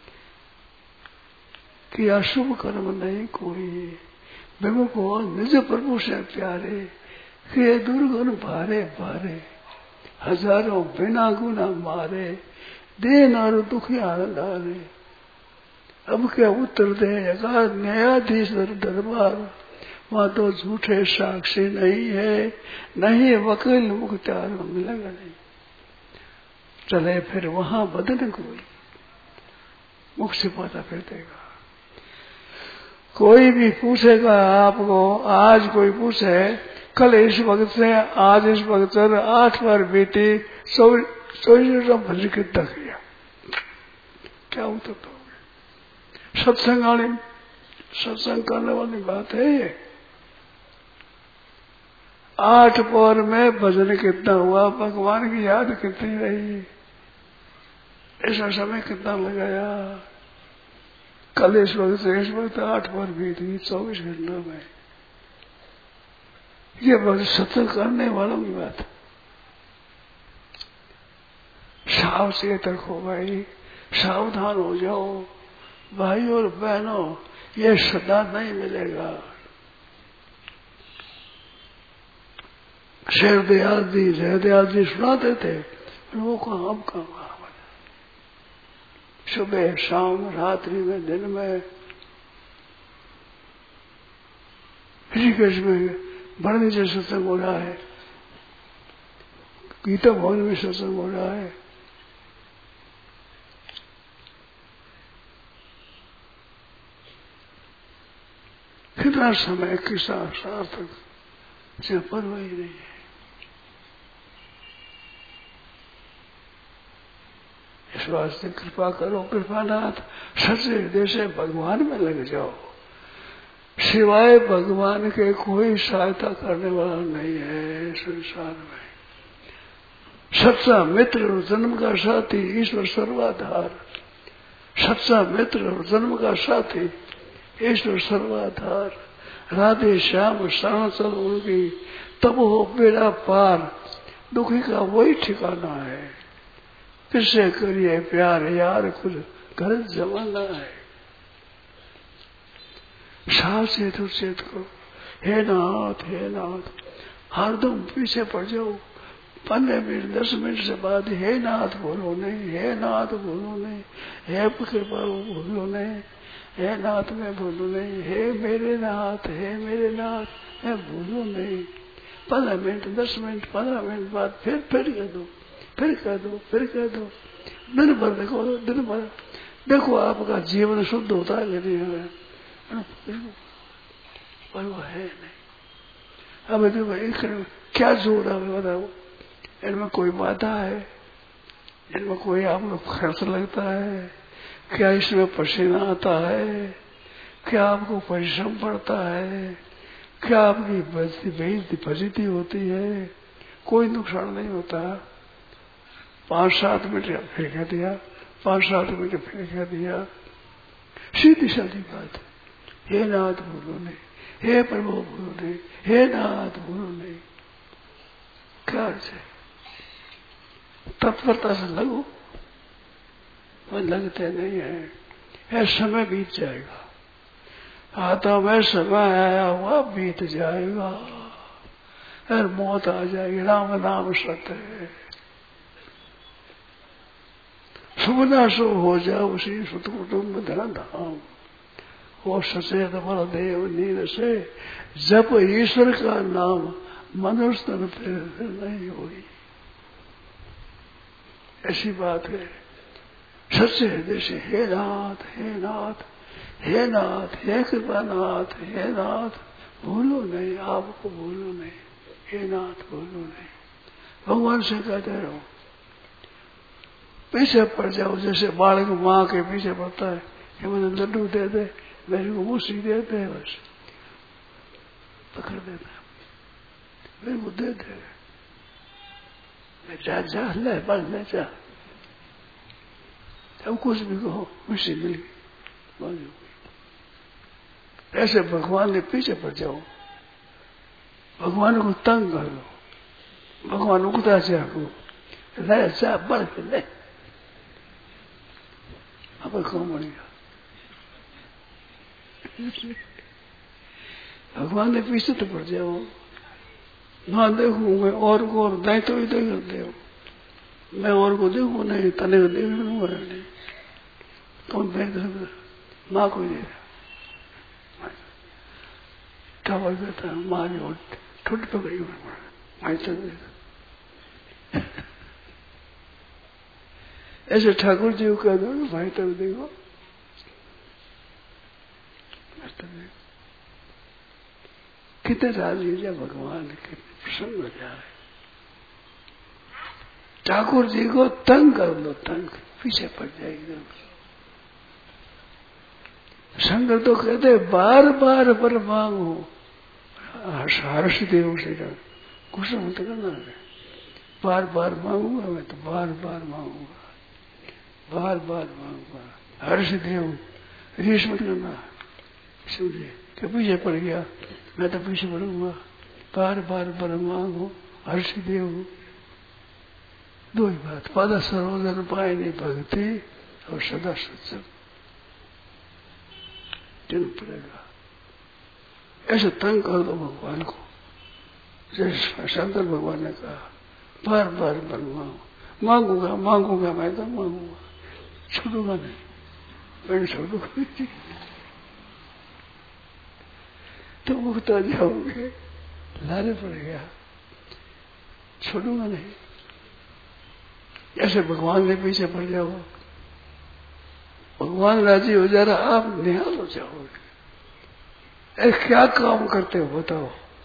कि अशुभ कर्म नहीं कोई। विमुख हो निज प्रभु से प्यारे, कि दुर्गुण भारे भारे। हजारों बिना गुना मारे, देन और दुखिया डाले। अब क्या उत्तर दे न्यायाधीश दरबार, वहां तो झूठे साक्षी नहीं है, नहीं वकील मुख्तार मिलेगा नहीं। चले फिर वहां बदन कोई, मुख से पता फिर देगा। कोई भी पूछेगा आपको, आज कोई पूछे कल इस वक्त से आज इस वक्त से आठ बार बीती चौबीस भजन कितना किया, क्या उत्तर दोगे? सत्संग वाली सत्संग करने वाली बात है ये। आठ पौर में भजन कितना हुआ, भगवान की याद कितनी रही, ऐसा समय कितना लगाया। कल इस वक्त से इस वक्त आठ बार बीत गई चौबीस घंटों में। ये बस सत्संग करने वालों की बात। सावचेत रखो भाई, सावधान हो जाओ भाई और बहनों, ये सदा नहीं मिलेगा। शेर दयाल जी जय दयाल जी सुनाते थे, वो को हम कहा सुबह शाम रात्रि में दिन में ऋषिकेश में बड़े नीचे सत्संग हो रहा है, गीता भवन में सत्संग हो रहा है। कितना समय किसा सार्थक से परवाह ही नहीं है। इस वास्ते कृपा करो कृपानाथ, सच्चे हृदय से भगवान में लग जाओ। सिवाय भगवान के कोई सहायता करने वाला नहीं है संसार में। सच्चा मित्र और जन्म का साथी ईश्वर सर्वाधार। सच्चा मित्र और जन्म का साथी ईश्वर सर्वाधार। राधे श्याम शरण चल उनकी, तब हो बेड़ा पार। दुखी का वही ठिकाना है। किससे करिए प्यार यार, कुछ गलत जमाना है। सावचेत हो चेत करो। हे नाथ हे नाथ, हरदम पीछे पड़ जाओ। पंद्रह मिनट दस मिनट से बाद हे नाथ बोलो नहीं, हे नाथ बोलो नहीं, हे कृपा बोलो नहीं, हे नाथ मैं बोलो नहीं, हे मेरे नाथ हे मेरे नाथ मैं बोलो नहीं। पंद्रह मिनट दस मिनट पंद्रह मिनट बाद फिर फिर कह दो, फिर कह दो, फिर कह दो। दिन भर देखो, दिन भर देखो आपका जीवन शुद्ध होता है यदि है, पर वो है नहीं। अब देखो क्या जोड़ है बताओ, इनमें कोई बाधा है, इनमें कोई आपको खर्च लगता है क्या, इसमें पसीना आता है क्या, आपको परिश्रम पड़ता है क्या, आपकी बेइज्जती फजीती होती है, कोई नुकसान नहीं होता। पांच सात मिनट फिर कह दिया, पांच सात मिनट फिर कह दिया, सीधी साधी बात। हे नाथ बोलो नहीं, हे प्रभु बोलो नहीं, हे नाथ बोलो नहीं। क्या है तत्परता से लगो, वह लगते नहीं है। यह समय बीत जाएगा, आता में समय आया हुआ बीत जाएगा, और मौत आ जाएगी। राम नाम सत्य है, सुबह शुभ हो जाओ उसी सुत कुटुम्ब धन धाम। वो सचेत बल देव नीर से जब ईश्वर का नाम मनुष्य तन फिर नहीं हुई। ऐसी बात है। सच्चे हृदय से हे नाथ हे नाथ हे नाथ हे कृपानाथ हे नाथ भूलो नहीं, आपको भूलो नहीं, हे नाथ भूलो नहीं। भगवान से कहते रहो, पीछे पड़ जाओ। जैसे बालक माँ के पीछे पड़ता है कि मुझे लड्डू दे दे, मेरे को मूसी दे दे, बस पकड़ देता मेरे को दे दे, जा जा ले बल ले जा, अब कुछ भी कहो मुझसे मिल गई। ऐसे भगवान ने पीछे पड़ जाओ, भगवान को तंग कर लो, भगवान उगता चाहो ले जा बढ़ के ले, अब कौन बढ़ेगा। भगवान ने पीछे तो पड़ जाओ, ना देखू मैं और को और दाई तो इधर करते हो, मैं और को देखू नहीं, तने को देख लूंगा नहीं, कौन देख सकता, माँ को दे क्या बोलता है, माँ ने ठुट पकड़ी माई चल। ऐसे ठाकुर जी को कह दो भाई तब देखो, कितने राजी जा भगवान के प्रसन्न हो जाए। ठाकुर जी को तंग कर लो, तंग पीछे पड़ जाएगी। शंकर तो कहते बार बार पर मांगो, हर्ष देव से गुस्सा मत करना, बार बार मांगूंगा मैं तो बार बार मांगूंगा, बार बार मांगूंगा। हर्ष देव रीस मत करना, समझे कि पीछे पड़ गया मैं तो पीछे पड़ूंगा, बार बार पर मांगो हर्ष देव। दो ही बात, पद सरोदन पाए नहीं भक्ति और सदा सत्संग चल पड़ेगा। ऐसे तंग कर दो भगवान को, जैसे शंकर भगवान ने कहा बार बार बार मांगो, मांगूंगा मांगूंगा मैं तो मांगूंगा, छोड़ूंगा नहीं, मैं छोड़ूंगा तो उगता जाओगे, लारे पड़ गया, छोड़ूंगा नहीं। ऐसे भगवान के पीछे पड़ जाओ, भगवान राजी हो जा रहा, आप निहाल हो जाओगे। ऐ क्या काम करते हो बताओ?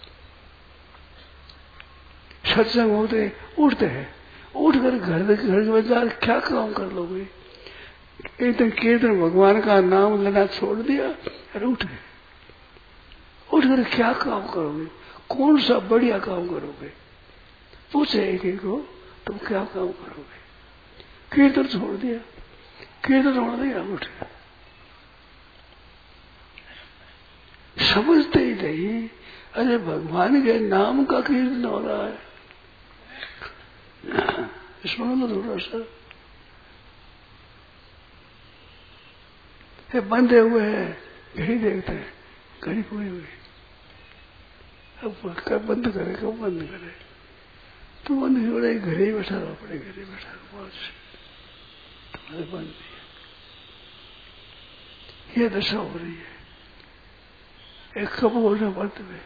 सत्संग होते उठते हैं, उठ कर घर घर के बाजार क्या काम कर लोगे? एक दिन कीर्तन भगवान का नाम लेना छोड़ दिया और उठ गए। उठ कर क्या काम करोगे? कौन सा बढ़िया काम करोगे? पूछे एक एक को, तुम क्या काम करोगे? कीर्तन छोड़ दिया, कीर्तन छोड़ दिया, उठ गया। समझते ही नहीं, अरे भगवान के नाम का कीर्तन हो रहा है। इसमें तो थोड़ा सा बंधे हुए हैं, घड़ी देखते हैं, घड़ी पूरी हुई, अब कब बंद करे, कब बंद करे? तो बंद हो रही, घरे ही बैठा रहो, अपने घरे बैठा रहो, तुम्हारे बंद नहीं है। ये दशा हो रही है। एक कब होना बंद में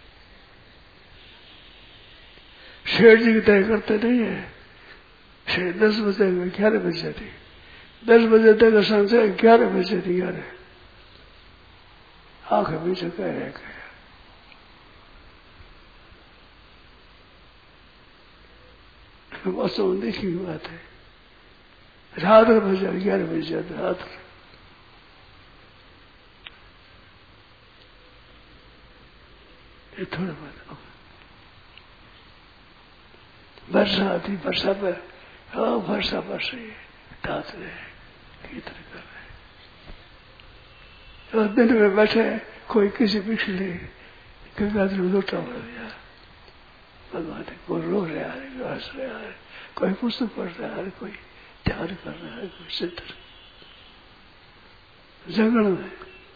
शेर जी तय करते नहीं है। शेर दस बजे ग्यारह बजे जाती, दस बजे तक संशय, ग्यारह बजे ग्यारह आंख बीच कह रहे गया। वास्तव में देखी हुई बात है। रात का बजे ग्यारह बजे जाते, रात ये थोड़ा बात। वर्षा आती, वर्षा पर हाँ वर्षा बरस रही है, डांस रहे, कीर्तन कर रहे। और दिन में बैठे कोई किसी पिछले गंगा जी लोटा भर दिया, भगवान कोई रो रहा है, हंस रहा है, कोई पुस्तक पढ़ रहा है, कोई ध्यान कर रहा है, कोई सिद्ध जगड़ में।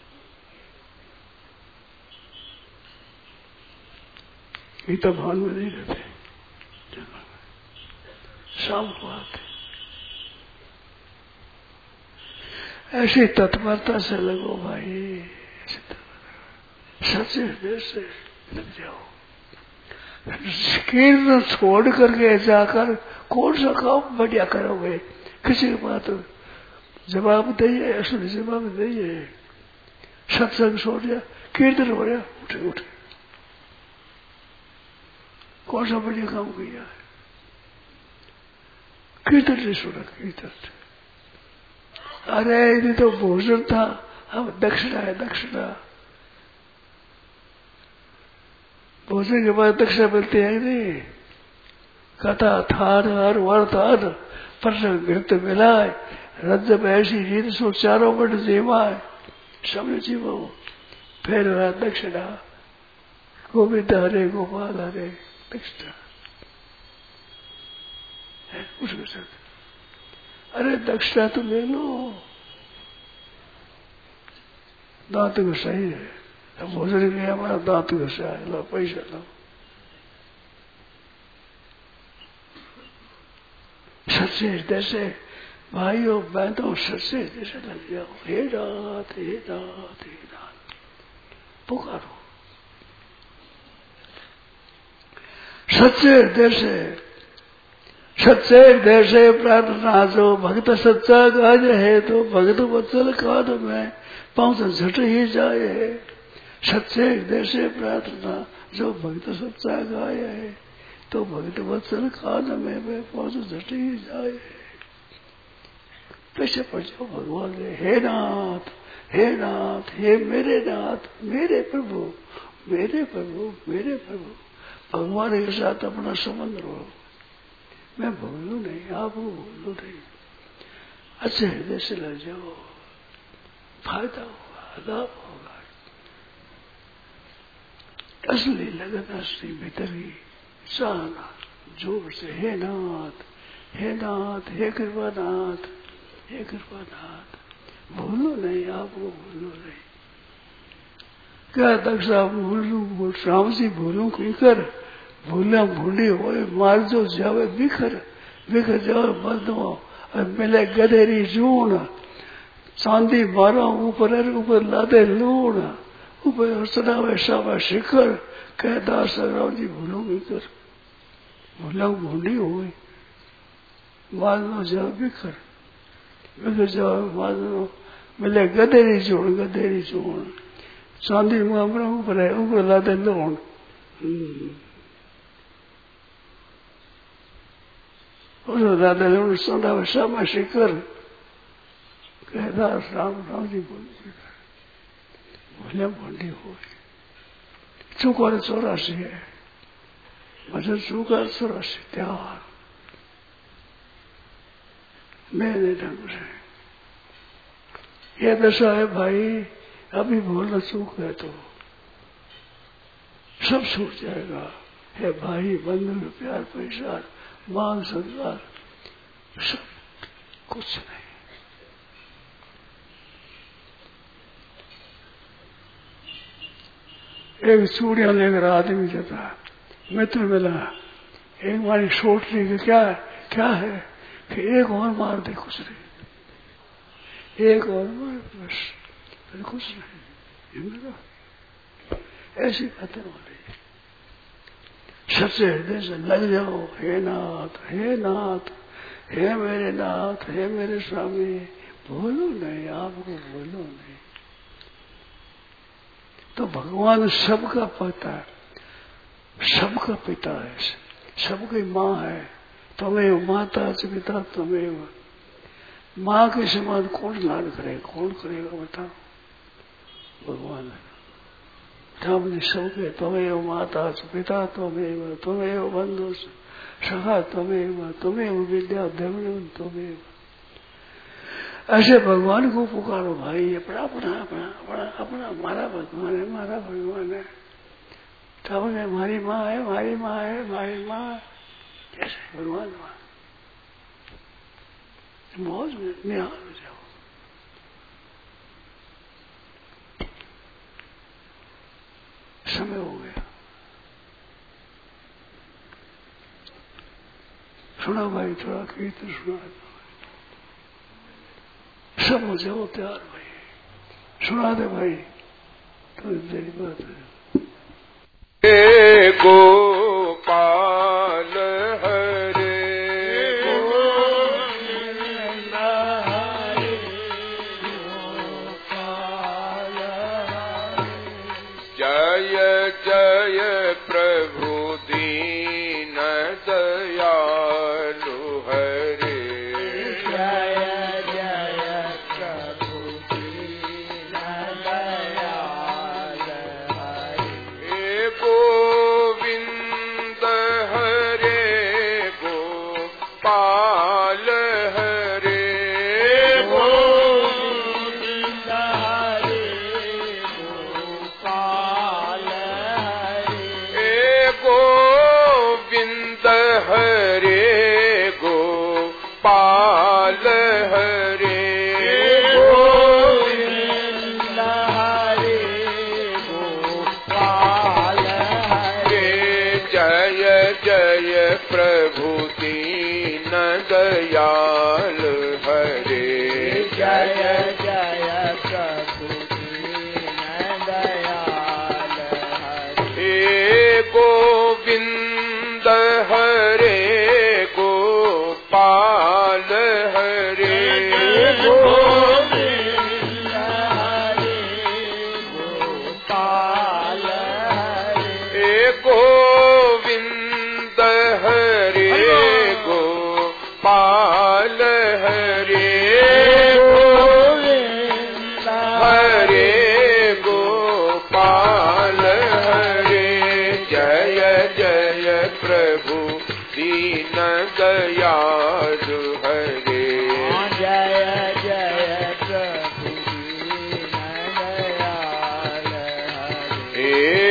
गीता भान में नहीं रहते, जगड़ में शाम को आते। ऐसी तत्परता से लगो भाई, सच्चे हृदय से लग जाओ। कीर्तन छोड़ करके जाकर कौन सा काम बढ़िया करोगे? किसी की बात जवाब दीजिए, असली जवाब दीजिए। सत्संग छोड़ दिया, कीर्तन हो गया, उठे उठे, कौन सा बढ़िया काम किया है? कीर्तन नहीं सुना, कीर्तन। अरे ये तो भोजन था, हम दक्षिणा है, दक्षिणा। भोजन के बाद दक्षिणा मिलती है नहीं। कथा थान हर वर्त हर प्रसंग नृत्य मिलाए, रज्जब ऐसी रीत सो चारों बट जीवाए, समझ जीवो। फिर वह दक्षिणा, गोविंद हरे गोपाल हरे, दक्षिणा उसके साथ। अरे दक्षिणा तो ले लो, दांत को सही है, भोजन के हमारा दांत को सही है, लो पैसा लो। सच्चे हृदय से भाइयों बहनों, सच्चे हृदय से लग जाओ। हे नाथ, हे नाथ, हे नाथ पुकारो, सच्चे हृदय से, सच्चे हृदय से प्रार्थना। जो भक्त सच्चा गाज है, तो भक्त वत्सल काद में पहुंच झट ही जाए। सच्चे हृदय से प्रार्थना, जो भक्त सच्चा गाय है, तो भक्त वत्सल काद में पहुंच झट ही जाए। पीछे पड़ जाओ भगवान ने। हे नाथ, हे नाथ, हे मेरे नाथ, मेरे प्रभु, मेरे प्रभु, मेरे प्रभु। भगवान के साथ अपना संबंध रहो। मैं भूलू नहीं, आप भूलू नहीं। अच्छे हृदय से लग जाओ, फायदा होगा, लाभ होगा। असली लगन, असली भीतर ही चाहना जोर से। हे नाथ, हे नाथ, हे कृपानाथ, हे कृपानाथ। भूलो नहीं, आपको भूलो नहीं। क्या दक्षा भूलू भूल राम जी भूलू की कर, भूला भूली हो मार जो जावे बिखर, बिखर जावे बदो मिले गधेरी जून। चांदी मारो ऊपर ऊपर लादे लूण, ऊपर चढ़ावे शाबा शिखर, कहता सराव जी भूलो भी कर, भूला भूली हो गई, मानो जाओ भी कर, मैं जाओ मानो मिले गदेरी जोड़, गदेरी जोड़, चांदी मामला ऊपर है, ऊपर लाते लोन। उस दादा लोन सोना वैसा में शिकर कहता राम राम जी बोल भूले भूली हो गई। चुका चौरासी है, भजन चुका चौरासी त्योहार मेरे ढंग से ये दशा है भाई। अभी बोलना चूक है तो सब छूट जाएगा। है भाई, बंधु, प्यार, पैसा, मान, संस्कार, सब कुछ नहीं। एक चूड़िया लेकर आदमी जाता है, मित्र मिला, एक मारी सोट ली कि क्या क्या है कि एक और मार दे, कुछ नहीं, एक और मार बस, फिर कुछ नहीं। ऐसी बातें हो रही, सबसे हृदय से लग जाओ। हे नाथ, हे नाथ, हे मेरे नाथ, हे मेरे स्वामी, बोलो नहीं, आपको बोलो नहीं। तो भगवान सबका पता है, सबका पिता है, सबकी माँ है। तुम्हें माता पिता तुम्हें, माँ के समान कौन लाड करेगा, कौन करेगा बताओ? भगवान है। राम ने सबके तुम्हें माता पिता तुम्हें, तुम्हें बंधु सखा तुम्हें, तुम्हें विद्या देव तुम्हें। ऐसे भगवान को पुकारो भाई, ये अपना अपना अपना अपना अपना हमारा भगवान है, हमारा भगवान है। तब ने हमारी माँ है, हमारी माँ है, हमारी माँ कैसे भगवान माँ मौज में निहाल हो जाओ। समय हो गया, सुना भाई, थोड़ा कीर्तन सुना, सब हो जाओ तैयार भाई, सुना दे भाई, तो तेरी बात है। गोपाल हरे जय जय प्रभु दीन दयालु हरे, जय जय प्रभु दीन दयालु हरे। गोविंद हरे गोपाल हरे, गोविंद हरे गोपाल हरे, गोविंद हरे गोपाल हरे, गोविंद हरे गोपाल हरे। जय जय प्रभु दीन दयाल हरे, जय जय प्रभु दीन दयाल हरे। गोविंद हरे गोपाल हरे, गोविंद हरे गोपाल हरे, गोविंद हरे गोपाल हरे, गोविंद हरे गोपाल हरे। जय जय प्रभु दीन दयालु हरे,